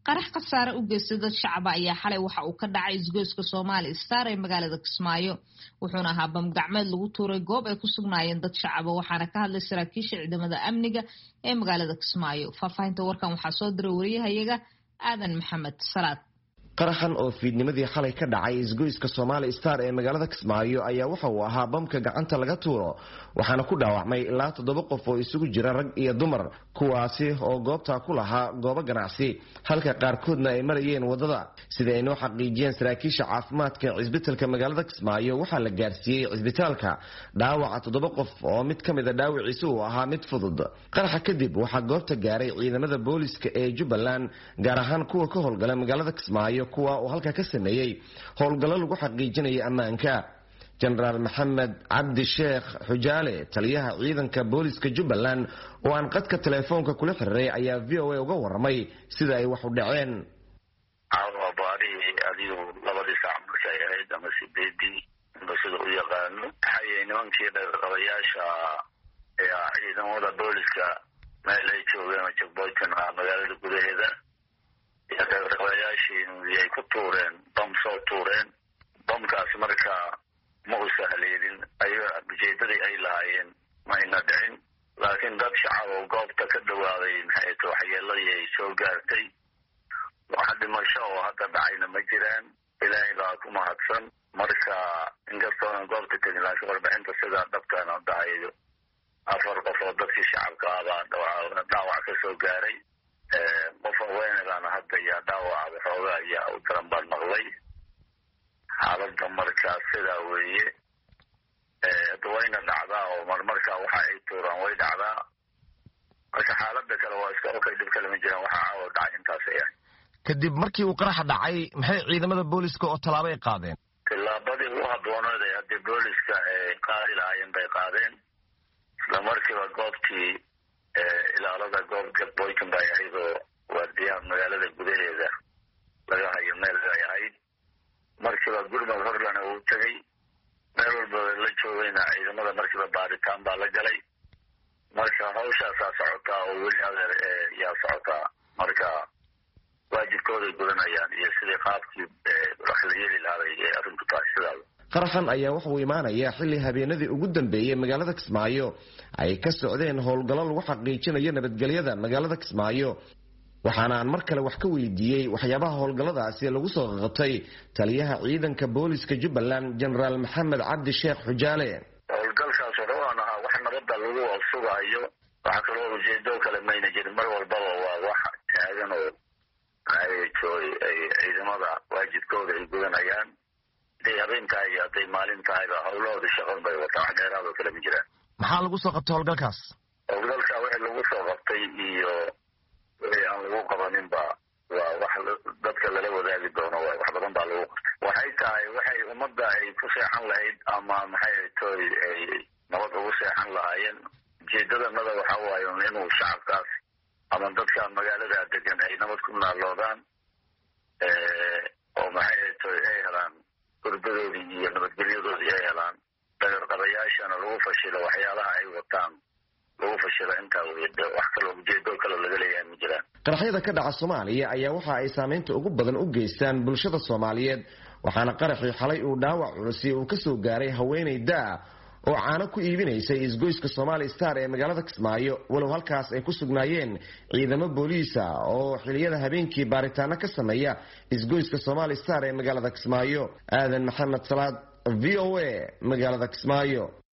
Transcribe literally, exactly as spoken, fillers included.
qarax khasaare u geystay dad shacab ayaa xalay waxa uu ka dhacay isgoyska Somali Star ee magaalada Kismaayo wuxuuna ahaa bam gacmeed lagu tuuray goob ay ku sugnaayeen dad shacab waxaana ka hadlay saraakiisha ciidamada amniga ee magaalada Kismaayo faafahinta warkan waxa soo diray wariyahayaga Aadan Maxamed Salaad qaraxan oo fiidnimadii xalay ka dhacay isgoyska Somali Star ee magaalada Kismaayo ayaa waxa uu ahaa bamka gacanta laga tuuro waxaana ku dhaawacmay ilaa toddoba qof oo isugu jira rag iyo dumar kuwaasi oo goobta ku lahaa goobo ganacsi halka qaarkoodna ay marayeen wadada sida ay noo xaqiijiyeen saraakiisha caafimaadka ee isbitaalka magaalada Kismaayo waxa la gaarsiiyay isbitaalka dhaawaca toddoba qof oo mid kamid ah dhaawaciisa uu ahaa mid fudud qaraxa kadib waxa goobta gaaray ciidamada booliska ee Jubbaland gaar ahaan kuwa ka howlgala magaalada Kismaayo kuwa oo halka ka sameeyay howlgallo lagu xaqiijinayo ammaanka General Maxamed Cabdi Sheekh Xujaale taliyaha ciidanka booliska Jubbaland oo aan qadka telefoonka kula xiriiray ayaa V O A uga waramay sida ay wax u dhaceen awa baari adigu labadii saac markay ahayd ama sideedii sida u yaqaano waxay nimankii dhaqaalayaasha ee ciidamada booliska meel ay joogeen checkpoint-na magaalada gudaheeda ay ku tuureen bam soo tuureen bamkaas marka ma u sahleelin ayaga ujeedadii ay lahaayeen ma ayna dhicin laakiin dad shacab oo goobta ka dhawaaday maxay tahay waxyeeladii ay soo gaartay waxa dhimasho oo hadda dhacayna ma jiraan ilaahay baa ku mahadsan marka inkastoo aan goobta tegin laakiin warbixinta sida dhabtaan dhahayo afar qof oo dadkii shacabka ah dhaawac ka soo gaaray qof haweeneydan hadda yaa dhaawaca waxoogaa ayaa u daran baan maqlay xaaladda markaa sidaa weeye wayna dhacdaa oo marmarkaa waxa ay tuuraan way dhacdaa marka xaaladda kale waa iska okay dhib kale ma jiraan waxa caawa dhacay intaas ay ahay kadib markii uu qaraxa dhacay maxay ciidamada booliska oo tallaabo ay qaadeen tillaabadii ugu habbooneed ee haddii booliska ay qaadi lahaayeen bay qaadeen isla markiiba goobtii ilaalada goob checkpoint bay ahayd oo waardiyaha magaalada gudaheeda laga hayo meel ay ahayd markiiba gurmad horlana uu tagay meel walba la joogayna ciidamada markiiba baaritaan baa la galay marka hawshaasaa socotaa oo weli adeer yaa socotaa marka waajibkooday gudanayaan iyo sidii qaabkii wax la yeeli lahaday ee arrintu tahay sidaas qaraxan ayaa waxa uu imaanayaa xilli habeenadii ugu dambeeyay magaalada Kismaayo ay ka socdeen howlgallo lagu xaqiijinayo nabadgelyada magaalada Kismaayo waxaana aan mar kale wax ka weydiiyay waxyaabaha howlgalladaasi lagu soo qabtay taliyaha ciidanka booliska Jubbaland General Maxamed Cabdi Sheekh Xujaale howlgalkaas oo aan ahaa wax nabadda lagu sugayo waxa kale oo ujeedo kale mayna jirin mar walba waa wax taagan oo ay jooy ay ciidamada waajibkooda ay gudanayaan day habeentaa iyo day maalintaa howlahooda shaqo bay wataa wax dheeraad oo kale ma jiraan maxaa lagu soo qabtay howlgalkaas howlgalka waxa lagu soo qabtay iyo wixii aan lagu qabaninba waa wax dadka lala wadaagi doono wax badan baa lagu qabtay waxay tahay waxay ummadda ay ku seexan lahayd ama maxay tahay ay nabad ugu seexan lahaayeen ujeedadanada waxa waaye inuu shacabkaas ama dadka magaalada degan ay nabad ku noolaadaan oo maxay tahay ay helaan gurbadoodii iyo nabadgelyadoodii ay helaan dhaqaalayaashana lagu fashilo waxyaalaha ay wataan lagu fashilo intaa weeydo wax kale ujeedo kale laga leeyahay ma jiraan qaraxyada ka dhaca Soomaaliya ayaa waxa ay saameynta ugu badan u geystaan bulshada Soomaaliyeed waxaana qaraxii xalay uu dhaawac culus uu ka soo gaaray haweeneyda oo caano ku iibinaysay isgoyska Somali Star ee magaalada Kismaayo walow halkaas ay ku sugnaayeen ciidamo booliisa oo xiliyada habeenkii baaritaano ka sameeya isgoyska Somali Star ee magaalada Kismaayo Aadan Maxamed Salaad V O A magaalada Kismaayo.